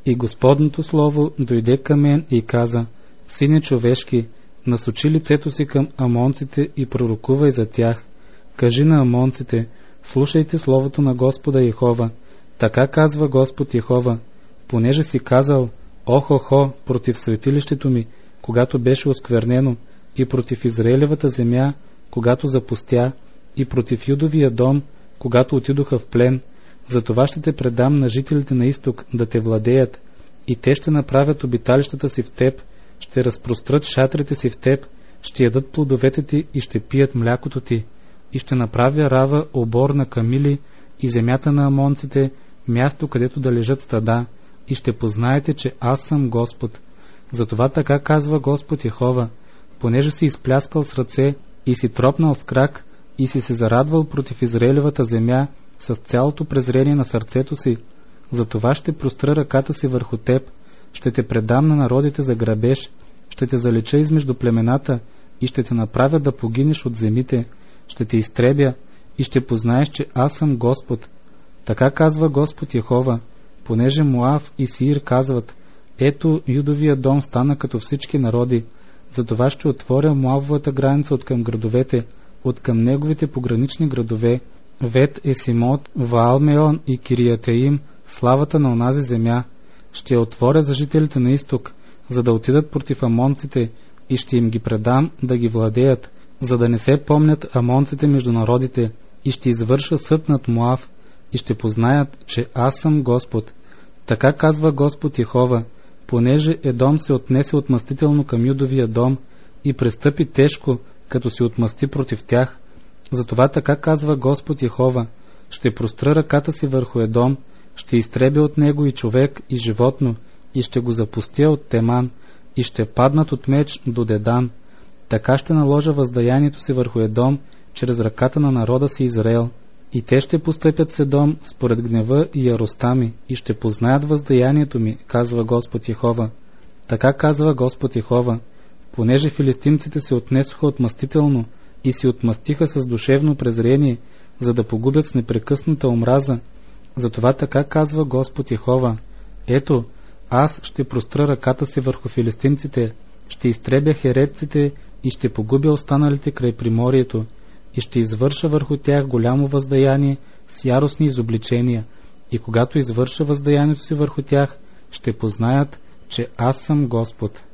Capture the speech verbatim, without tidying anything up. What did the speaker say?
И Господното слово дойде към мен и каза: Сине човешки, насочи лицето си към амонците и пророкувай за тях. Кажи на амонците: слушайте словото на Господа Йехова. Така казва Господ Йехова: понеже си казал: охо-хо против светилището ми, когато беше осквернено, и против Израилевата земя, когато запустя, и против Юдовия дом, когато отидоха в плен, затова ще те предам на жителите на изток да те владеят, и те ще направят обиталищата си в теб, ще разпрострат шатрите си в теб, ще ядат плодовете ти и ще пият млякото ти, и ще направя Рава обор на камили и земята на амонците, място, където да лежат стада, и ще познаете, че аз съм Господ. Затова така казва Господ Йехова: понеже си изпляскал с ръце и си тропнал с крак и си се зарадвал против Израилевата земя с цялото презрение на сърцето си, затова ще простра ръката си върху теб, ще те предам на народите за грабеж, ще те залеча измежду племената и ще те направя да погинеш от земите, ще те изтребя и ще познаеш, че аз съм Господ. Така казва Господ Йехова: понеже Моав и Сир казват: ето, Юдовия дом стана като всички народи, затова ще отворя Моавовата граница от към градовете, от към неговите погранични градове, Вет Есимот, Ваалмеон и Кириятеим, славата на онази земя. Ще я отворя за жителите на изток, за да отидат против амонците, и ще им ги предам да ги владеят, за да не се помнят амонците между народите, и ще извърша съд над Моав, и ще познаят, че аз съм Господ. Така казва Господ Йехова: понеже Едом се отнесе отмъстително към Юдовия дом и престъпи тежко, като се отмъсти против тях, затова така казва Господ Йехова: ще простра ръката си върху Едом, ще изтребя от него и човек, и животно, и ще го запустя от Теман, и ще паднат от меч до Дедан. Така ще наложа въздаянието си върху Едом, чрез ръката на народа си Израел. И те ще постъпят с Едом според гнева и яростта ми, и ще познаят въздаянието ми, казва Господ Йехова. Така казва Господ Йехова: понеже филистимците се отнесоха отмъстително и си отмъстиха с душевно презрение, за да погубят с непрекъсната омраза, затова така казва Господ Йехова: ето, аз ще простра ръката си върху филистимците, ще изтребя херетците и ще погубя останалите край приморието, и ще извърша върху тях голямо въздаяние с яростни изобличения, и когато извърша въздаянието си върху тях, ще познаят, че аз съм Господ.